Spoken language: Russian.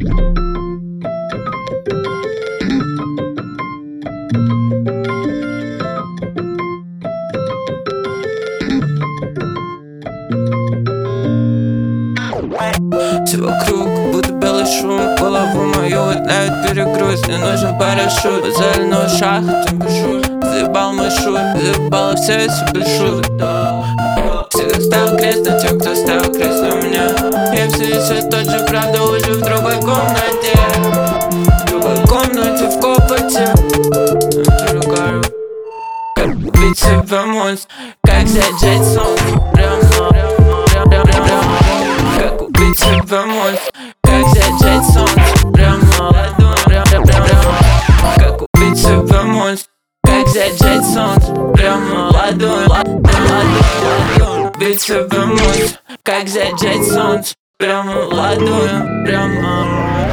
Все вокруг, будто белый шум. Голову мою летает перегруз. Не нужен парашют, базальную шахту пишу. Заебал мой шут, заебало все эти бешут. Всегда ставил крест на тех, кто ставил крест на меня. Я все еще тот же, правда, уже в другой комнате. В другой комнате, в копоте. Как убить себя монстр, как зажечь солнце. Как убить себя монстр, как зажечь солнце. Прямо как убить себя монстр, как зажечь солнце. Прямо ладонь. Убить себя монстр, как зажечь солнце. Прямо ладонь, прямо.